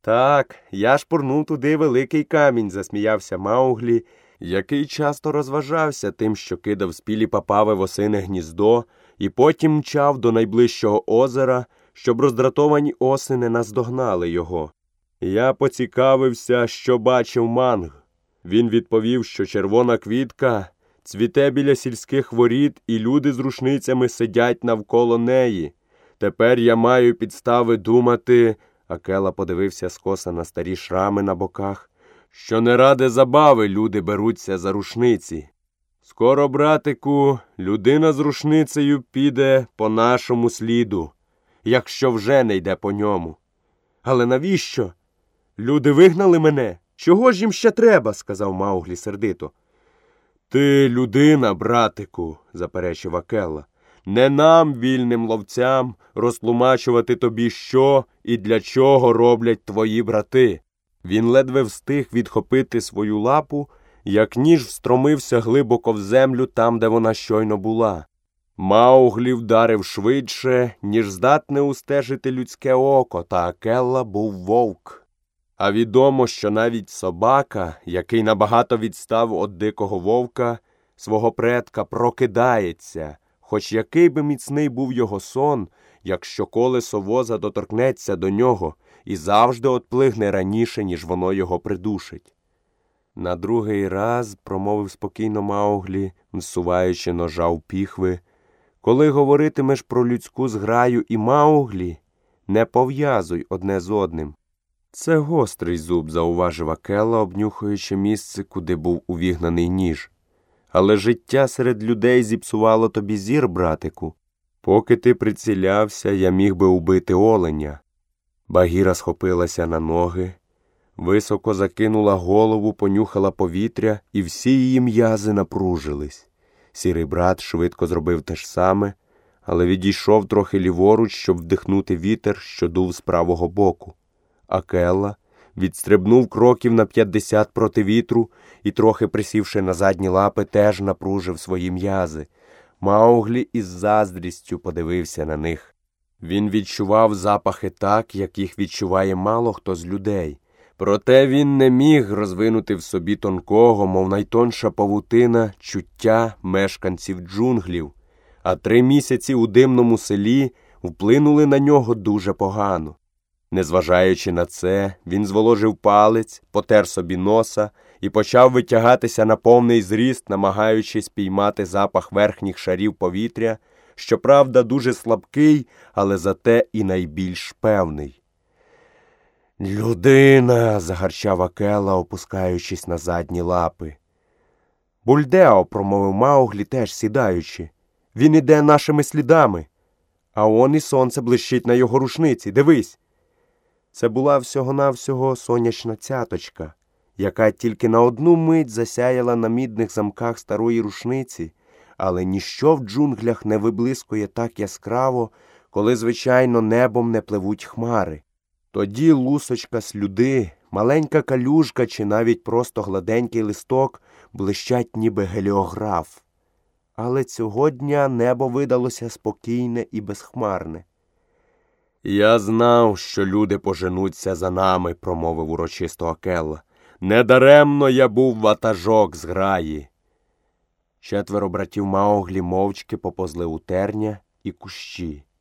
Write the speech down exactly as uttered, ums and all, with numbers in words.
Так, я шпурнув туди великий камінь, засміявся Мауглі, який часто розважався тим, що кидав спілі папави в осине гніздо, і потім мчав до найближчого озера, щоб роздратовані оси не наздогнали його. Я поцікавився, що бачив Манг. Він відповів, що червона квітка цвіте біля сільських воріт, і люди з рушницями сидять навколо неї. Тепер я маю підстави думати, Акела подивився скоса на старі шрами на боках, що не ради забави люди беруться за рушниці. Скоро, братику, людина з рушницею піде по нашому сліду, якщо вже не йде по ньому. Але навіщо? Люди вигнали мене. Чого ж їм ще треба, сказав Мауглі сердито. Ти людина, братику, заперечив Акела. Не нам, вільним ловцям, розтлумачувати тобі, що і для чого роблять твої брати. Він ледве встиг відхопити свою лапу, як ніж встромився глибоко в землю там, де вона щойно була. Мауглі вдарив швидше, ніж здатне устежити людське око, та Акела був вовк. А відомо, що навіть собака, який набагато відстав від дикого вовка, свого предка, прокидається, хоч який би міцний був його сон, якщо колесо воза доторкнеться до нього і завжди отплигне раніше, ніж воно його придушить. На другий раз, промовив спокійно Мауглі, всуваючи ножа в піхви, коли говоритимеш про людську зграю і Мауглі, не пов'язуй одне з одним. Це гострий зуб, зауважив Акела, обнюхуючи місце, куди був увігнаний ніж. Але життя серед людей зіпсувало тобі зір, братику. Поки ти прицілявся, я міг би убити оленя. Багіра схопилася на ноги, високо закинула голову, понюхала повітря, і всі її м'язи напружились. Сірий брат швидко зробив те ж саме, але відійшов трохи ліворуч, щоб вдихнути вітер, що дув з правого боку. Акела відстрибнув кроків на п'ятдесят проти вітру і, трохи присівши на задні лапи, теж напружив свої м'язи. Мауглі із заздрістю подивився на них. Він відчував запахи так, як їх відчуває мало хто з людей. Проте він не міг розвинути в собі тонкого, мов найтонша павутина, чуття мешканців джунглів, а три місяці у димному селі вплинули на нього дуже погано. Незважаючи на це, він зволожив палець, потер собі носа і почав витягатися на повний зріст, намагаючись піймати запах верхніх шарів повітря, щоправда, дуже слабкий, але зате і найбільш певний. «Людина!» – загарчав Акела, опускаючись на задні лапи. «Бульдео!» – промовив Мауглі, теж сідаючи. «Він іде нашими слідами, а он і сонце блищить на його рушниці. Дивись!» Це була всього-навсього сонячна цяточка, яка тільки на одну мить засяяла на мідних замках старої рушниці, але ніщо в джунглях не виблискує так яскраво, коли, звичайно, небом не пливуть хмари. Тоді лусочка слюди, маленька калюжка чи навіть просто гладенький листок блищать ніби геліограф. Але цього дня небо видалося спокійне і безхмарне. «Я знав, що люди поженуться за нами», – промовив урочисто Акела. «Недаремно я був ватажок зграї». Четверо братів Мауглі мовчки поповзли у терня і кущі.